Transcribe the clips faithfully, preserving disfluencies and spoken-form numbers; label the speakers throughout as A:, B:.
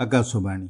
A: आकाशवाणी।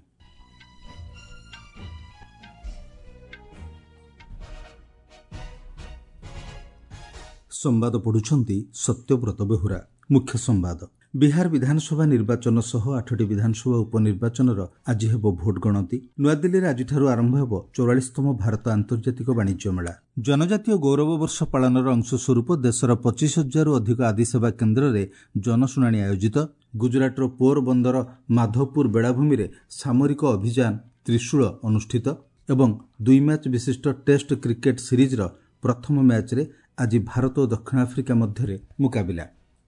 A: संवाद पढ़ुछंती सत्यव्रत बेहुरा। मुख्य संवाद। बिहार विधानसभा निर्वाचन सह आठटी विधानसभा उपनिर्वाचन आज हेब भोट गणति। नुआदिल्ली आज आरंभ हेब चौरालीसतम भारत आंतर्जातिक वाणिज्य मेला। जनजातीय गौरव वर्ष पालनर अंशस्वरूप देशर पचिश हजार अधिक आदिसेवा केन्द्र में जनशुणाणी आयोजित। गुजरातर पोरबंदर माधवपुर बेलाभूमि में सामरिक अभियान त्रिशूल अनुष्ठित एवं दुई मैच विशिष्ट टेस्ट क्रिकेट सीरीजर प्रथम मैच रे आज भारत और दक्षिण आफ्रिका मध्य मुकाबिला।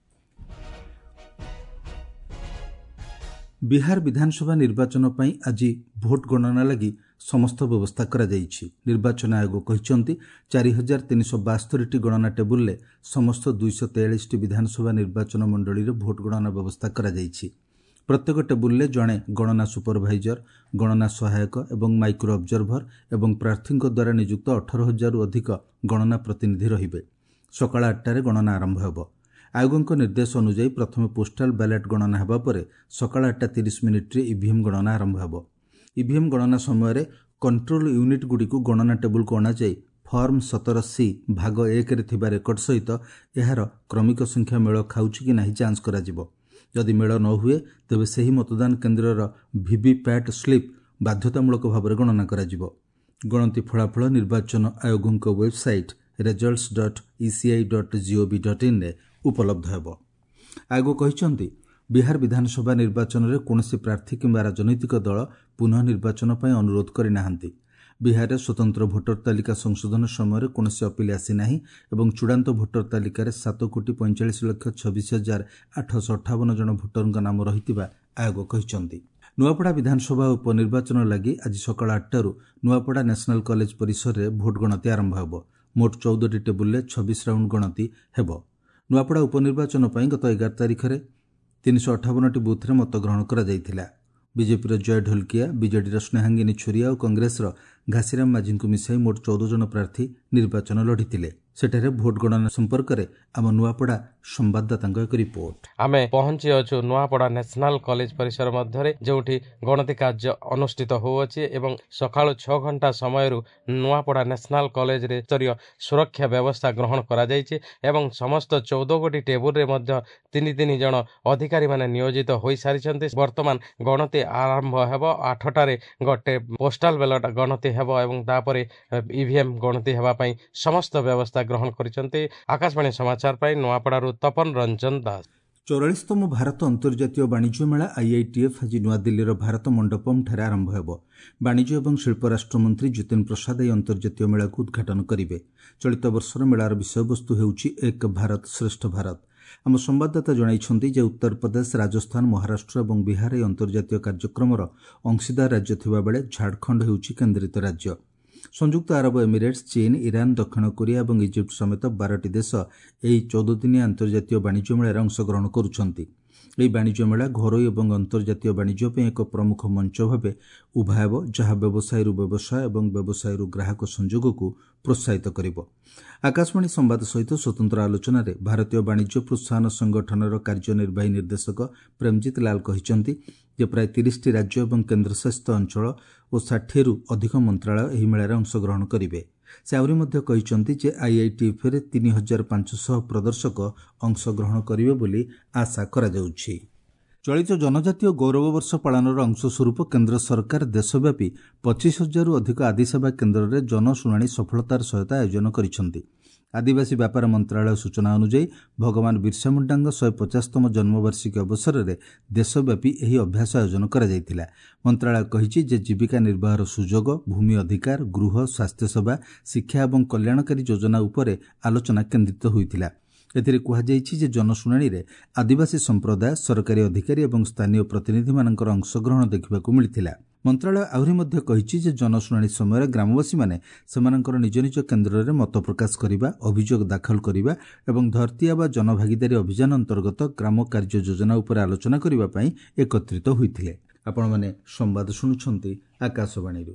A: बिहार विधानसभा निर्वाचन पर आज भोट गणना लगी समस्त व्यवस्था करा जायछि। निर्वाचन आयोग कहिसंति चार हजार तीन सौ बास्तरी टी गणना टेबुल ले समस्त दुईश तेयालीस टी विधानसभा निर्वाचन मंडली रे भोट गणना व्यवस्था करा जायछि। प्रत्येक टेबुल ले जड़े गणना सुपरभाइजर, गणना सहायक एवं माइक्रो ऑब्जर्भर एवं प्रार्थी द्वारा नियुक्त अठारह हजार अधिक गणना प्रतिनिधि रहिबे। सकाळ आठटारे गणना आरंभ हेब। आयोगों निर्देश अनुसार प्रथम पोस्टाल बैलेट गणना हेबा परे सकाळ आठटा तीस मिनिट रे ईवीएम गणना आरंभ हेब। ईवीएम गणना समय कंट्रोल यूनिट गुडी को गणना टेबुल को अणाଯାଇ फॉर्म सतर सी भाग एक रे थिबा रेकर्ड सहित एहार क्रमिक संख्या मेल खाउछि कि नाही जांच करा जिवो। यदि मेल न हुए तेबे सही मतदान केन्द्रर वीवीपैट स्लिप बाध्यतामूलक भाव में गणना करा जिवो। गणति फलाफल निर्वाचन आयोगों website results dot ECI dot G O V dot in रे उपलब्ध हेब। आयोग कहिसंति बिहार विधानसभा निर्वाचन में कौनसी प्रार्थी किंबा राजनैतिक दल पुनः निर्वाचन पर अनुरोध करिनाहांती। बिहार में स्वतंत्र भोटर तालिका संशोधन समय कौनसी अपील आसी नाही एवं चूड़ांत भोटर तालिका सात कोटी पैंचाश लक्ष छब्बीस हजार आठश अठावन जन भोटर नाम रही आयोग कहिसंति। नुआपड़ा विधानसभा उपनिर्वाचन लगी आज सकाळ आठटारू नुआपड़ा नेशनल कॉलेज परिसर में भोट गणति आरंभ हेब। मोट चौदह टेबुल छब्बीस राउंड गणति हेब। नुआपड़ा उपनिर्वाचन पर गत एगार तारिख में तीन सौ अठावन टी बुथ में मतग्रहण करा जायथिला। बीजेपी जय ढोलकिया, बीजेडी स्नेहांगिनी छोरिया और कांग्रेस घासीराम माझी को मिसाई मोट चौदह जन प्रार्थी निर्वाचन लढ़ी। सेठारे भोट गणना संपर्क में आम नुआपड़ा संवाददाता एक रिपोर्ट।
B: आम पहुंची अच्छु नुआपड़ा नेशनल कॉलेज परिसर मध्य जोठी गणति कार्य अनुष्ठित होउछि एवं सकाळ छह घंटा समय नुआपड़ा नेशनल कॉलेज रे स्तरीय सुरक्षा व्यवस्था ग्रहण करा जायछि एवं समस्त चौदह गोटी टेबुल रे मध्य तीन तीन जन अधिकारी माने नियोजित होई सारिछन्ति। वर्तमान गणति आरंभ हेब। आठटारे गटे पोस्टाल बैलेट गणति हेब एवं तापरे ईवीएम गणति हेबा पई समस्त व्यवस्था ग्रहण करिसंते। आकाशवाणी समाचार पाई नुआपड़ारू तपन रंजन दास।
A: चौरालीसतम भारत अंतर्जातीय वाणिज्य मेला आईआईटीएफ आज नुआदिल्लीर भारत मंडपम ठारे आरंभ हेब। वाणिज्य एवं शिल्प राष्ट्रमंत्री जितेन्द्र प्रसाद ଏହି अंतर्जातीय मेला को उद्घाटन करिवे। चलित वर्षर मेलार विषयवस्तु हेउछि एक भारत श्रेष्ठ भारत। आम संवाददाता जणाइछन्ति जे उत्तर प्रदेश, राजस्थान, महाराष्ट्र और बिहार ଏହି अंतर्जातीय कार्यक्रमर अंशीदार राज्य थिबा बेले झारखंड हेउछि केन्द्रित राज्य। संयुक्त अरब एमिरेट्स, चीन, ईरान, दक्षिण कोरिया और इजिप्ट समेत बारह देश यह चौदह दिनिया अंतर्जातीय वाणिज्य मेलार अंशग्रहण करुछन्ति। ଏହି ବାଣିଜ୍ୟ ମେଳା ଘରୋଇ ଏବଂ ଅନ୍ତର୍ଜାତୀୟ ବାଣିଜ୍ୟ ପାଇଁ ଏକ ପ୍ରମୁଖ ମଞ୍ଚ ଭାବେ ଉଭା ହେବ, ଯାହା ବ୍ୟବସାୟରୁ ବ୍ୟବସାୟ ଏବଂ ବ୍ୟବସାୟରୁ ଗ୍ରାହକ ସଂଯୋଗକୁ ପ୍ରୋତ୍ସାହିତ କରିବ। ଆକାଶବାଣୀ ସମ୍ବାଦ ସହିତ ସ୍ୱତନ୍ତ୍ର ଆଲୋଚନାରେ ଭାରତୀୟ ବାଣିଜ୍ୟ ପ୍ରୋତ୍ସାହନ ସଂଗଠନର କାର୍ଯ୍ୟନିର୍ବାହୀ ନିର୍ଦ୍ଦେଶକ ପ୍ରେମଜିତ ଲାଲ କହିଛନ୍ତି ଯେ ପ୍ରାୟ ତିରିଶଟି ରାଜ୍ୟ ଏବଂ କେନ୍ଦ୍ରଶାସିତ ଅଞ୍ଚଳ ଓ ଷାଠିଏରୁ ଅଧିକ ମନ୍ତ୍ରଣାଳୟ ଏହି ମେଳାରେ ଅଂଶଗ୍ରହଣ କରିବେ। ସେ ଆହୁରି ମଧ୍ୟ କହିଛନ୍ତି ଯେ ଆଇଆଇଟିଏଫରେ ତିନି ହଜାର ପାଞ୍ଚଶହ ପ୍ରଦର୍ଶକ ଅଂଶଗ୍ରହଣ କରିବେ ବୋଲି ଆଶା କରାଯାଉଛି। ଚଳିତ ଜନଜାତୀୟ ଗୌରବ ବର୍ଷ ପାଳନର ଅଂଶସ୍ୱରୂପ କେନ୍ଦ୍ର ସରକାର ଦେଶବ୍ୟାପୀ ପଚିଶ ହଜାରରୁ ଅଧିକ ଆଦିସେବା କେନ୍ଦ୍ରରେ ଜନଶୁଣାଣି ସଫଳତାର ସହିତ ଆୟୋଜନ କରିଛନ୍ତି। आदिवासी व्यापार मंत्रालय सूचना अनुଯାୟୀ भगवान बिरसा मुंडाଙ୍କ ଶହେ ପଚାଶତମ जन्मवार्षिकी अवसर देशव्यापी ଏହି अभ्यास आयोजन करा ଯାଇଥିଲା। मंत्रालय कहिଛି ଯେ जीविका निर्वाहर सुजोग, भूमि अधिकार, गृह, स्वास्थ्य सेवा, शिक्षा और कल्याणकारी योजना उपरे आलोचना केन्द्रित होइतिला। एथिरे कुहाଯାଇଛି जे जनशुणाणी रे आदिवासी संप्रदाय, सरकारी अधिकारी और स्थानीय प्रतिनिधि मानकर अंशग्रहण देखिबाकू मिलिथिला। मंत्रालय आहुरी मध्य कहिछि जे जनशुणाणी समय ग्रामवासी माने सेमानकर निज निज केन्द्र में मत प्रकाश करिबा, अभियोग दाखल करिबा एवं धरती आबा जनभागीदारी अभियान अंतर्गत ग्राम कार्य योजना उपर आलोचना करिबा पई एकत्रित होइथिले। आपण माने संवाद सुनुछन्ति आकाशवाणी।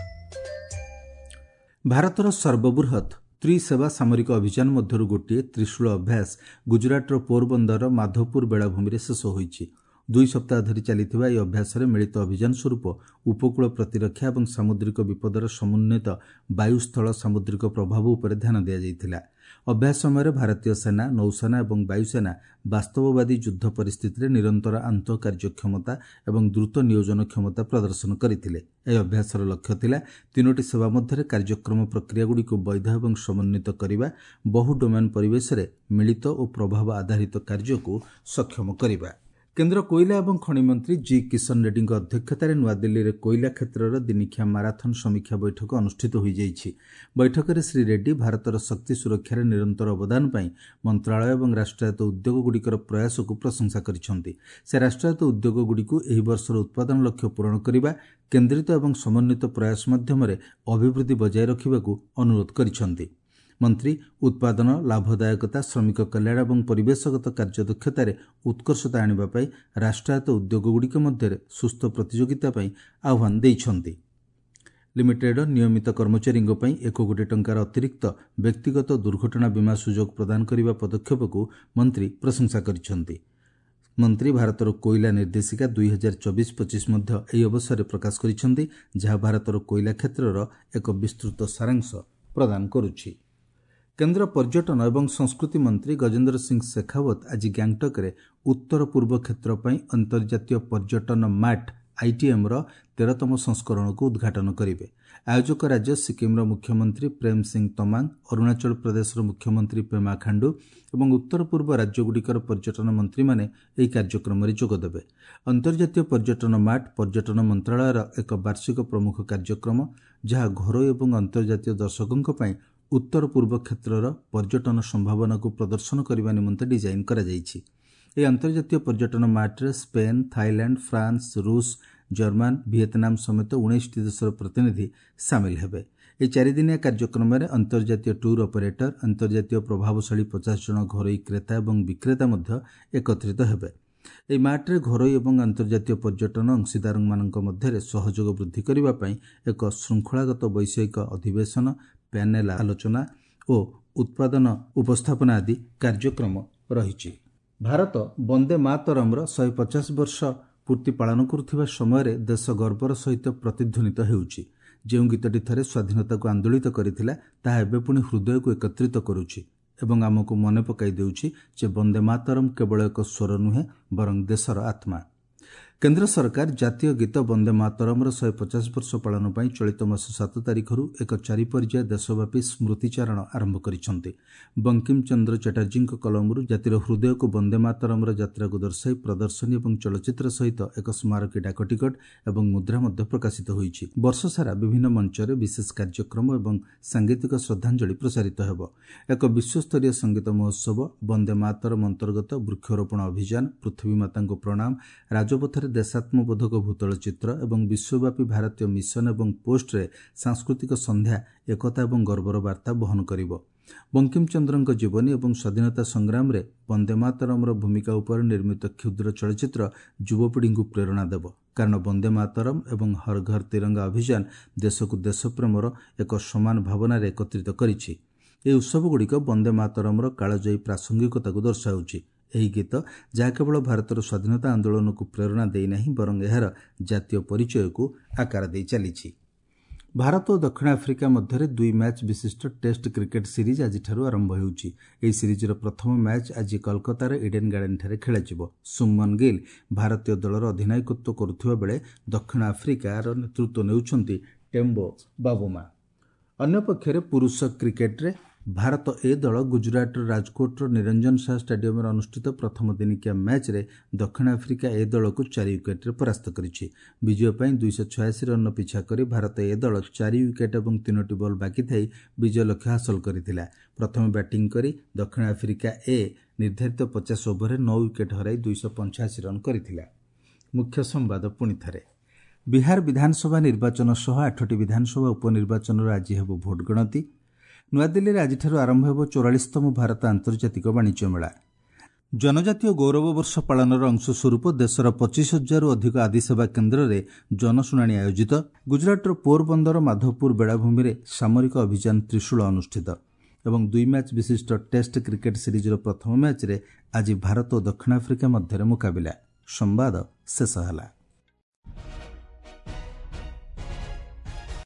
A: भारतर सर्वबृहत त्रिसेवा सामरिक अभियान मध्यरु गोटे त्रिशूल अभ्यास गुजरातर पोरबंदर माधवपुर बेलाभूमि शेष होइछि। ଦୁଇ ସପ୍ତାହ ଧରି ଚାଲିଥିବା ଏହି ଅଭ୍ୟାସରେ ମିଳିତ ଅଭିଯାନ ସ୍ୱରୂପ ଉପକୂଳ ପ୍ରତିରକ୍ଷା ଏବଂ ସାମୁଦ୍ରିକ ବିପଦର ସମନ୍ୱିତ ବାୟୁସ୍ଥଳ ସାମୁଦ୍ରିକ ପ୍ରଭାବ ଉପରେ ଧ୍ୟାନ ଦିଆଯାଇଥିଲା। ଅଭ୍ୟାସ ସମୟରେ ଭାରତୀୟ ସେନା, ନୌସେନା ଏବଂ ବାୟୁସେନା ବାସ୍ତବବାଦୀ ଯୁଦ୍ଧ ପରିସ୍ଥିତିରେ ନିରନ୍ତର ଆନ୍ତଃ କାର୍ଯ୍ୟକ୍ଷମତା ଏବଂ ଦ୍ରୁତ ନିୟୋଜନ କ୍ଷମତା ପ୍ରଦର୍ଶନ କରିଥିଲେ। ଏହି ଅଭ୍ୟାସର ଲକ୍ଷ୍ୟ ଥିଲା ତିନୋଟି ସେବା ମଧ୍ୟରେ କାର୍ଯ୍ୟକ୍ରମ ପ୍ରକ୍ରିୟାଗୁଡ଼ିକୁ ବୈଧ ଏବଂ ସମନ୍ୱିତ କରିବା, ବହୁ ଡୋମେନ୍ ପରିବେଶରେ ମିଳିତ ଓ ପ୍ରଭାବ ଆଧାରିତ କାର୍ଯ୍ୟକୁ ସକ୍ଷମ କରିବା। କେନ୍ଦ୍ର କୋଇଲା ଏବଂ ଖଣି ମନ୍ତ୍ରୀ ଜି କିଶନ ରେଡ୍ଡୀଙ୍କ ଅଧ୍ୟକ୍ଷତାରେ ନୂଆଦିଲ୍ଲୀରେ କୋଇଲା କ୍ଷେତ୍ରର ଦିନିଖିଆ ମାରାଥନ ସମୀକ୍ଷା ବୈଠକ ଅନୁଷ୍ଠିତ ହୋଇଯାଇଛି। ବୈଠକରେ ଶ୍ରୀ ରେଡ୍ଡୀ ଭାରତର ଶକ୍ତି ସୁରକ୍ଷାରେ ନିରନ୍ତର ଅବଦାନ ପାଇଁ ମନ୍ତ୍ରଣାଳୟ ଏବଂ ରାଷ୍ଟ୍ରାୟତ୍ତ ଉଦ୍ୟୋଗଗୁଡ଼ିକର ପ୍ରୟାସକୁ ପ୍ରଶଂସା କରିଛନ୍ତି। ସେ ରାଷ୍ଟ୍ରାୟତ୍ତ ଉଦ୍ୟୋଗଗୁଡ଼ିକୁ ଏହି ବର୍ଷର ଉତ୍ପାଦନ ଲକ୍ଷ୍ୟ ପୂରଣ କରିବା, କେନ୍ଦ୍ରିତ ଏବଂ ସମନ୍ୱିତ ପ୍ରୟାସ ମାଧ୍ୟମରେ ଅଭିବୃଦ୍ଧି ବଜାୟ ରଖିବାକୁ ଅନୁରୋଧ କରିଛନ୍ତି। ମନ୍ତ୍ରୀ ଉତ୍ପାଦନ, ଲାଭଦାୟକତା, ଶ୍ରମିକ କଲ୍ୟାଣ ଏବଂ ପରିବେଶଗତ କାର୍ଯ୍ୟଦକ୍ଷତାରେ ଉତ୍କର୍ଷତା ଆଣିବା ପାଇଁ ରାଷ୍ଟ୍ରାୟତ୍ତ ଉଦ୍ୟୋଗଗୁଡ଼ିକ ମଧ୍ୟରେ ସୁସ୍ଥ ପ୍ରତିଯୋଗିତା ପାଇଁ ଆହ୍ୱାନ ଦେଇଛନ୍ତି। ଲିମିଟେଡର ନିୟମିତ କର୍ମଚାରୀଙ୍କ ପାଇଁ ଏକ କୋଟି ଟଙ୍କାର ଅତିରିକ୍ତ ବ୍ୟକ୍ତିଗତ ଦୁର୍ଘଟଣା ବୀମା ସୁଯୋଗ ପ୍ରଦାନ କରିବା ପଦକ୍ଷେପକୁ ମନ୍ତ୍ରୀ ପ୍ରଶଂସା କରିଛନ୍ତି। ମନ୍ତ୍ରୀ ଭାରତର କୋଇଲା ନିର୍ଦ୍ଦେଶିକା ଦୁଇ ହଜାର ଚବିଶ ପଚିଶ ମଧ୍ୟ ଏହି ଅବସରରେ ପ୍ରକାଶ କରିଛନ୍ତି, ଯାହା ଭାରତର କୋଇଲା କ୍ଷେତ୍ରର ଏକ ବିସ୍ତୃତ ସାରାଂଶ ପ୍ରଦାନ କରୁଛି। କେନ୍ଦ୍ର ପର୍ଯ୍ୟଟନ ଏବଂ ସଂସ୍କୃତି ମନ୍ତ୍ରୀ ଗଜେନ୍ଦ୍ର ସିଂ ଶେଖାୱତ ଆଜି ଗ୍ୟାଙ୍ଗଟକ୍ରେ ଉତ୍ତର ପୂର୍ବ କ୍ଷେତ୍ର ପାଇଁ ଅନ୍ତର୍ଜାତୀୟ ପର୍ଯ୍ୟଟନ ମାଟ୍ ଆଇଟିଏମ୍ର ତେରତମ ସଂସ୍କରଣକୁ ଉଦ୍ଘାଟନ କରିବେ। ଆୟୋଜକ ରାଜ୍ୟ ସିକିମ୍ର ମୁଖ୍ୟମନ୍ତ୍ରୀ ପ୍ରେମ ସିଂ ତମାଙ୍ଗ, ଅରୁଣାଚଳ ପ୍ରଦେଶର ମୁଖ୍ୟମନ୍ତ୍ରୀ ପେମା ଖାଣ୍ଡୁ ଏବଂ ଉତ୍ତର ପୂର୍ବ ରାଜ୍ୟଗୁଡ଼ିକର ପର୍ଯ୍ୟଟନ ମନ୍ତ୍ରୀମାନେ ଏହି କାର୍ଯ୍ୟକ୍ରମରେ ଯୋଗଦେବେ। ଅନ୍ତର୍ଜାତୀୟ ପର୍ଯ୍ୟଟନ ମାଟ୍ ପର୍ଯ୍ୟଟନ ମନ୍ତ୍ରଣାଳୟର ଏକ ବାର୍ଷିକ ପ୍ରମୁଖ କାର୍ଯ୍ୟକ୍ରମ, ଯାହା ଘରୋଇ ଏବଂ ଅନ୍ତର୍ଜାତୀୟ ଦର୍ଶକଙ୍କ ପାଇଁ ଉତ୍ତର ପୂର୍ବ କ୍ଷେତ୍ରର ପର୍ଯ୍ୟଟନ ସମ୍ଭାବନାକୁ ପ୍ରଦର୍ଶନ କରିବା ନିମନ୍ତେ ଡିଜାଇନ୍ କରାଯାଇଛି। ଏହି ଅନ୍ତର୍ଜାତୀୟ ପର୍ଯ୍ୟଟନ ମାଟ୍ରେ ସ୍ପେନ୍, ଥାଇଲ୍ୟାଣ୍ଡ, ଫ୍ରାନ୍ସ, ରୁଷ, ଜର୍ମାନ, ଭିଏତନାମ ସମେତ ଉଣେଇଶଟି ଦେଶର ପ୍ରତିନିଧି ସାମିଲ ହେବେ। ଏହି ଚାରିଦିନିଆ କାର୍ଯ୍ୟକ୍ରମରେ ଅନ୍ତର୍ଜାତୀୟ ଟୁର୍ ଅପରେଟର, ଅନ୍ତର୍ଜାତୀୟ ପ୍ରଭାବଶାଳୀ ପଚାଶ ଜଣ ଘରୋଇ କ୍ରେତା ଏବଂ ବିକ୍ରେତା ମଧ୍ୟ ଏକତ୍ରିତ ହେବେ। ଏହି ମାଟ୍ରେ ଘରୋଇ ଏବଂ ଅନ୍ତର୍ଜାତୀୟ ପର୍ଯ୍ୟଟନ ଅଂଶୀଦାରମାନଙ୍କ ମଧ୍ୟରେ ସହଯୋଗ ବୃଦ୍ଧି କରିବା ପାଇଁ ଏକ ଶୃଙ୍ଖଳାଗତ ବୈଷୟିକ ଅଧିବେଶନ, ପ୍ୟାନେଲ ଆଲୋଚନା ଓ ଉତ୍ପାଦନ ଉପସ୍ଥାପନା ଆଦି କାର୍ଯ୍ୟକ୍ରମ ରହିଛି। ଭାରତ ବନ୍ଦେ ମାତରମର ଶହେ ପଚାଶ ବର୍ଷ ପୂର୍ତ୍ତି ପାଳନ କରୁଥିବା ସମୟରେ ଦେଶ ଗର୍ବର ସହିତ ପ୍ରତିଧ୍ୱନିତ ହେଉଛି। ଯେଉଁ ଗୀତଟି ଥରେ ସ୍ୱାଧୀନତାକୁ ଆନ୍ଦୋଳିତ କରିଥିଲା, ତାହା ଏବେ ପୁଣି ହୃଦୟକୁ ଏକତ୍ରିତ କରୁଛି ଏବଂ ଆମକୁ ମନେ ପକାଇ ଦେଉଛି ଯେ ବନ୍ଦେ ମାତରମ କେବଳ ଏକ ସ୍ୱର ନୁହେଁ, ବରଂ ଦେଶର ଆତ୍ମା। କେନ୍ଦ୍ର ସରକାର ଜାତୀୟ ଗୀତ ବନ୍ଦେ ମାତରମର ଶହେ ପଚାଶ ବର୍ଷ ପାଳନ ପାଇଁ ଚଳିତ ମାସ ସାତ ତାରିଖରୁ ଏକ ଚାରି ପର୍ଯ୍ୟାୟ ଦେଶବ୍ୟାପୀ ସ୍ମୃତିଚାରଣ ଆରମ୍ଭ କରିଛନ୍ତି। ବଙ୍କିମ ଚନ୍ଦ୍ର ଚାଟାର୍ଜୀଙ୍କ କଲମରୁ ଜାତିର ହୃଦୟକୁ ବନ୍ଦେ ମାତରମର ଯାତ୍ରାକୁ ଦର୍ଶାଇ ପ୍ରଦର୍ଶନୀ ଏବଂ ଚଳଚ୍ଚିତ୍ର ସହିତ ଏକ ସ୍ମାରକୀ ଡାକଟିକଟ ଏବଂ ମୁଦ୍ରା ମଧ୍ୟ ପ୍ରକାଶିତ ହୋଇଛି। ବର୍ଷସାରା ବିଭିନ୍ନ ମଞ୍ଚରେ ବିଶେଷ କାର୍ଯ୍ୟକ୍ରମ ଏବଂ ସାଙ୍ଗୀତିକ ଶ୍ରଦ୍ଧାଞ୍ଜଳି ପ୍ରସାରିତ ହେବ। ଏକ ବିଶ୍ୱସ୍ତରୀୟ ସଙ୍ଗୀତ ମହୋତ୍ସବ, ବନ୍ଦେ ମାତରମ ଅନ୍ତର୍ଗତ ବୃକ୍ଷରୋପଣ ଅଭିଯାନ, ପୃଥିବୀ ମାତାଙ୍କୁ ପ୍ରଣାମ, ରାଜପଥରେ ଦେଶାତ୍ମବୋଧକ ଭୂତଳ ଚିତ୍ର ଏବଂ ବିଶ୍ୱବ୍ୟାପୀ ଭାରତୀୟ ମିଶନ ଏବଂ ପୋଷ୍ଟରେ ସାଂସ୍କୃତିକ ସନ୍ଧ୍ୟା ଏକତା ଏବଂ ଗର୍ବର ବାର୍ତ୍ତା ବହନ କରିବ। ବଙ୍କିମ ଚନ୍ଦ୍ରଙ୍କ ଜୀବନୀ ଏବଂ ସ୍ୱାଧୀନତା ସଂଗ୍ରାମରେ ବନ୍ଦେ ମାତରମର ଭୂମିକା ଉପରେ ନିର୍ମିତ କ୍ଷୁଦ୍ର ଚଳଚ୍ଚିତ୍ର ଯୁବପିଢ଼ିଙ୍କୁ ପ୍ରେରଣା ଦେବ, କାରଣ ବନ୍ଦେ ମାତରମ ଏବଂ ହର ଘର ତିରଙ୍ଗା ଅଭିଯାନ ଦେଶକୁ ଦେଶପ୍ରେମର ଏକ ସମାନ ଭାବନାରେ ଏକତ୍ରିତ କରିଛି। ଏହି ଉତ୍ସବଗୁଡ଼ିକ ବନ୍ଦେ ମାତରମର କାଳଜୟୀ ପ୍ରାସଙ୍ଗିକତାକୁ ଦର୍ଶାଉଛି। ଏହି ଗୀତ, ଯାହା କେବଳ ଭାରତର ସ୍ୱାଧୀନତା ଆନ୍ଦୋଳନକୁ ପ୍ରେରଣା ଦେଇନାହିଁ, ବରଂ ଏହାର ଜାତୀୟ ପରିଚୟକୁ ଆକାର ଦେଇ ଚାଲିଛି। ଭାରତ ଓ ଦକ୍ଷିଣ ଆଫ୍ରିକା ମଧ୍ୟରେ ଦୁଇ ମ୍ୟାଚ୍ ବିଶିଷ୍ଟ ଟେଷ୍ଟ କ୍ରିକେଟ ସିରିଜ୍ ଆଜିଠାରୁ ଆରମ୍ଭ ହେଉଛି। ଏହି ସିରିଜ୍ର ପ୍ରଥମ ମ୍ୟାଚ୍ ଆଜି କୋଲକାତାର ଇଡେନ୍ ଗାର୍ଡେନ୍ଠାରେ ଖେଳାଯିବ। ସୁମନ ଗିଲ୍ ଭାରତୀୟ ଦଳର ଅଧିନାୟକତ୍ୱ କରୁଥିବା ବେଳେ ଦକ୍ଷିଣ ଆଫ୍ରିକାର ନେତୃତ୍ୱ ନେଉଛନ୍ତି ଟେମ୍ବୋ ବାବୁମା। ଅନ୍ୟପକ୍ଷରେ ପୁରୁଷ କ୍ରିକେଟରେ ଭାରତ ଏ ଦଳ ଗୁଜରାଟର ରାଜକୋଟର ନିରଞ୍ଜନ ଶାହ ଷ୍ଟାଡିୟମରେ ଅନୁଷ୍ଠିତ ପ୍ରଥମ ଦିନିକିଆ ମ୍ୟାଚ୍ରେ ଦକ୍ଷିଣ ଆଫ୍ରିକା ଏ ଦଳକୁ ଚାରି ୱିକେଟ୍ରେ ପରାସ୍ତ କରିଛି। ବିଜୟ ପାଇଁ ଦୁଇଶହ ଛୟାଅଶୀ ରନ୍ର ପିଛା କରି ଭାରତ ଏ ଦଳ ଚାରି ୱିକେଟ୍ ଏବଂ ତିନୋଟି ବଲ୍ ବାକି ଥାଇ ବିଜୟ ଲକ୍ଷ୍ୟ ହାସଲ କରିଥିଲା। ପ୍ରଥମେ ବ୍ୟାଟିଂ କରି ଦକ୍ଷିଣ ଆଫ୍ରିକା ଏ ନିର୍ଦ୍ଧାରିତ ପଚାଶ ଓଭରରେ ନଅ ୱିକେଟ୍ ହରାଇ ଦୁଇଶହ ପଞ୍ଚାଅଶୀ ରନ୍ କରିଥିଲା। ମୁଖ୍ୟ ସମ୍ବାଦ ପୁଣିଥରେ। ବିହାର ବିଧାନସଭା ନିର୍ବାଚନ ସହ ଆଠଟି ବିଧାନସଭା ଉପନିର୍ବାଚନର ଆଜି ହେବ ଭୋଟ୍ ଗଣତି। ନୂଆଦିଲ୍ଲୀରେ ଆଜିଠାରୁ ଆରମ୍ଭ ହେବ ଚଉରାଳିଶତମ ଭାରତ ଆନ୍ତର୍ଜାତିକ ବାଣିଜ୍ୟ ମେଳା। ଜନଜାତୀୟ ଗୌରବ ବର୍ଷ ପାଳନର ଅଂଶସ୍ୱରୂପ ଦେଶର ପଚିଶ ହଜାରରୁ ଅଧିକ ଆଦିସେବା କେନ୍ଦ୍ରରେ ଜନଶୁଣାଣି ଆୟୋଜିତ। ଗୁଜରାଟର ପୋରବନ୍ଦର ମାଧବପୁର ବେଳାଭୂମିରେ ସାମରିକ ଅଭିଯାନ ତ୍ରିଶୂଳ ଅନୁଷ୍ଠିତ ଏବଂ ଦୁଇ ମ୍ୟାଚ୍ ବିଶିଷ୍ଟ ଟେଷ୍ଟ କ୍ରିକେଟ ସିରିଜ୍ର ପ୍ରଥମ ମ୍ୟାଚ୍ରେ ଆଜି ଭାରତ ଓ ଦକ୍ଷିଣ ଆଫ୍ରିକା ମଧ୍ୟରେ ମୁକାବିଲା। ସମ୍ବାଦ ଶେଷ ହେଲା।